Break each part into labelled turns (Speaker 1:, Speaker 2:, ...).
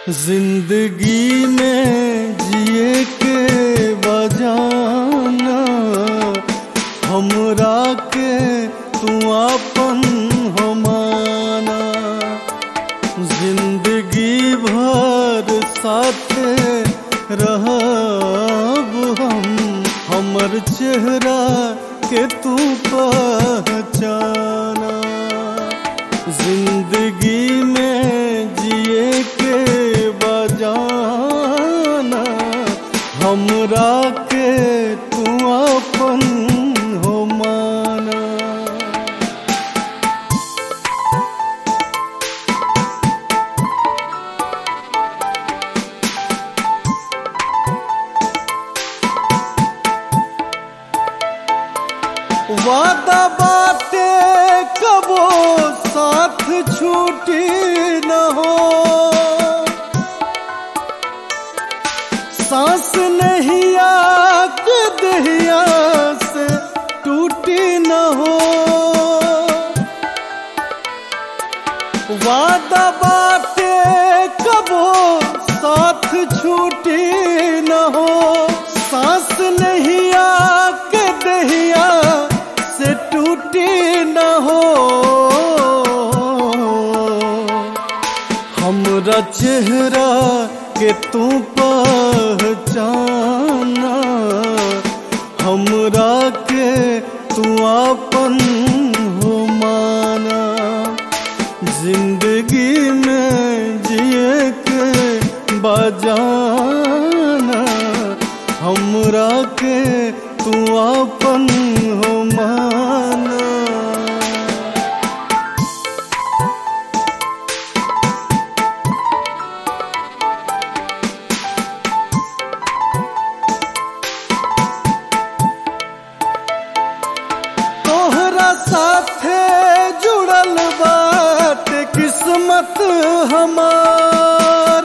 Speaker 1: जिंदगी में जिए के बजाना हमरा के तू अपन हो माना। जिंदगी भर साथे रहब हम, हमर चेहरा के तू पहचाना। जिंदगी में जिए के बजाना हमरा के तू अपन हो माना। वादा बाटे कबो साथ छूटी न हो, सांस नहीं आक दहिया से टूटी न हो। वादा बाटे कबो साथ छूटी न हो, सांस नहीं आक दहिया से टूटी न हो। हमरा चेहरा के तू पहचाना, हमरा के तू अपन हो माना। जिंदगी में जिए के बजाना हमरा के तू अपन हो माना। तोहरा साथे जुड़ल बात किस्मत हमार,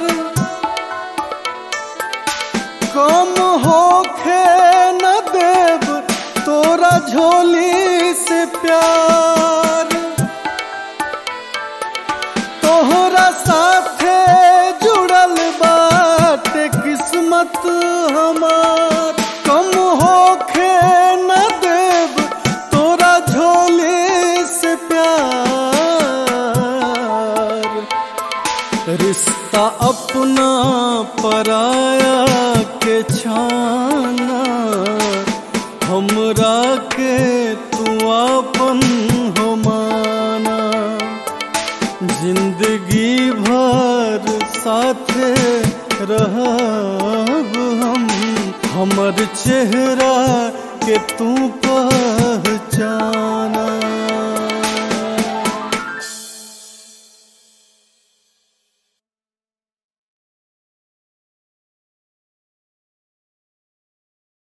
Speaker 1: कम होखे न देव तोरा झोली से प्यार। तोहरा साथे जुड़ल बात किस्मत हमार, कम होखे न देव तोरा झोली से प्यार। रिश्ता अपना पराया के छाना हमरा के तू अपन हो माना। जिंदगी भर साथे रहब हम, हमर चेहरा के तू पहचाना।